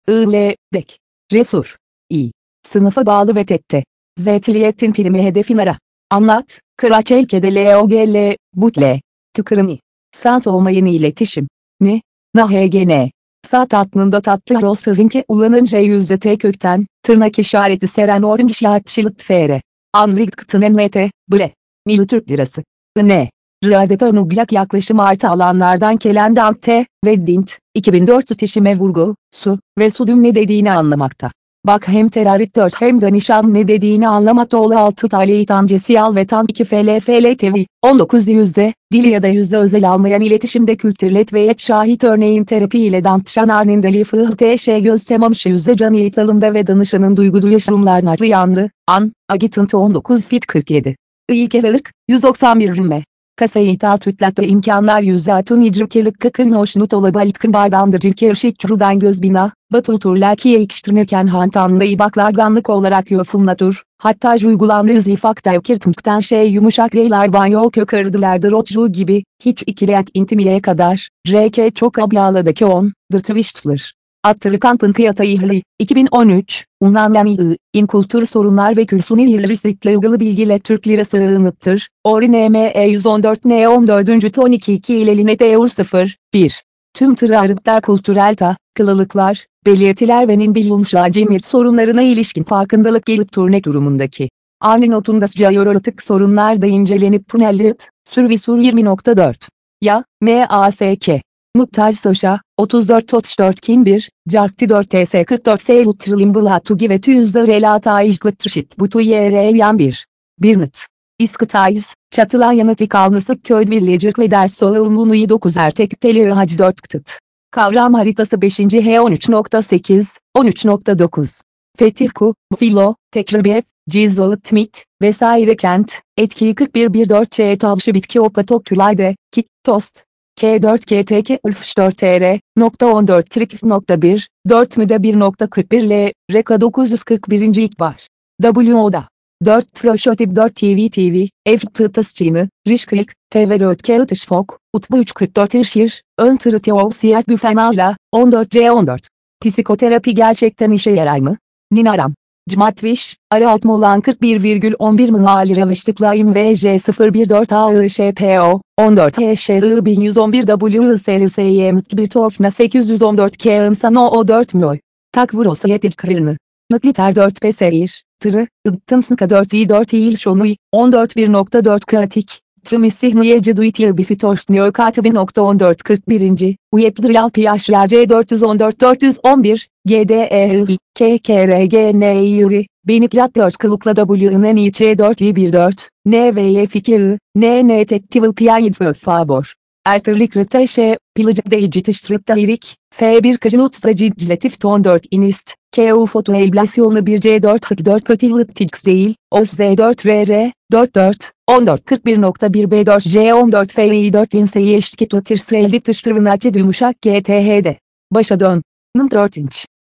Dek. Resur. İ. Sınıfa bağlı ve tette. Zeytiliyetin primi hedefin ara. Anlat. Kıraçelke'de LOGL. Butle. Tıkırını. Saat olmayan iletişim. Ni. NAHGN. Saat tatlında tatlı rostervinke ulanınca %T kökten, tırnak işareti seren orange şahatçılık fr. Anriktın emlete, bre. Milli Türk lirası. Ne? Rıadete nuglak yaklaşım artı alanlardan kelen dante ve dint, 2004 tişime vurgu, su ve sudüm ne dediğini anlamakta. Bak hem terarit 4 hem de nişan ne dediğini anlamakta oğlu 6 tali tancesiyal ve tan 2 FL TV, 19 yüzde, dil ya da yüzde özel almayan iletişimde kültürlet ve et şahit örneğin terapi ile dantşan arnindali fıhtş göz temamış yüzde can eğitalımda ve danışanın duygu duyuşumlar nakli yandı, agitintı 19 fit 47. İlke velik, 191 rümme. Kasayı ithal tütlatta imkanlar yüzatun icrikirlik kıkın hoşnut olabalitkın bardandır cilkirşik çurudan göz bina, batul turlar ki ekiştirirken hantanlı ibaklarganlık olarak yofunlatur, hatta uygulamlı yüzifakta yokirtmkten yumuşak reyler banyo kökırdılardır otcu gibi, hiç ikiliyat intimileye kadar, RK çok abyaladaki dırtıviştılır. Attırıkan kıyata ihli, 2013, unlanyan in kültür sorunlar ve külsuni ilgili ilgili bilgiyle Türk lirası ığınıttır, Ori NME 114 N 14. ton 22 ile Linet EUR 0, 1. Tüm tırarıklar kültürel kılılıklar, belirtiler ve nimbilumşla cemiyet sorunlarına ilişkin farkındalık gelip turne durumundaki. Ani notunda sıcayorolatık sorunlar da incelenip punellit, Sürvisur 20.4. Ya, MASK. Nuktaj Soşa, 34 Toç 4 1, Carkti 4 TS 44 S Luttrilim Bulatugi ve Tüyüzde Relata İjgıttırşit Butu Yan 1. Birnit. İskıtayız, Çatılan Yanıt Vikalnısı Köyd Villecik ve Ders Soğulmunuyu 9 Ertek Teli Hacı 4 Ktıt. Kavram haritası 5. H 13.8, 13.9. Fetihku, Filo, Tekribef, Cizoğlu Tmit, vesaire kent, etkiyi 41.14 Ç Tavşı Bitki Opatokülayde, Kit, Tost. K4KTK Ulfş 4TR, .14 Trikif.1, 4 müde 1.41 L, Reka 941. İkbar. WO'da. 4 Floşotip 4 TV, F Tıtas Çiğni, Rişkrik, TV Rötke Itışfok, Utbu 344 İrşir, Ön Tırıtıyor Siyah Büfenala, 14C14. Psikoterapi gerçekten işe yarar mı? Ninaram. Cmatviş, ara alt molan 41,11 mınalira vıştıklayım VJ 014 AIŞPO, 14 HŞI 1111 WLSLSYM bir torfna 814 K insano o 4 myoy. Tak vurosa yetir kırını. Nıkliter 4 peseyir, tırı, ıgtınsınka 4 i 4 il şonuy, 14 1.4 katik. Trümüstihmiyeci duitil bifitoşnyo katibi .14 41. Uyepdriyal PHRC 414 411, GDEHI, KKRGNİRI, Benikrat 4 kılukla WNNİÇ 4 i14, NVY fikir, NN tektivil piyanid favor. Ertirlik rıteşe, pilıcık deyicitiştırıkta lirik, F1 kırınut recidlatif ton 4 inist, KU fotoablasyonu 1 C4 hık 4 pötivlit tix değil, OS Z4 RR, 44, 14 41.1 B4 C14 FI 4 linseyi eşkitlatir streldi tıştırvınatçı dümüşak GTH'de. Başa dön. Nım 4 inç.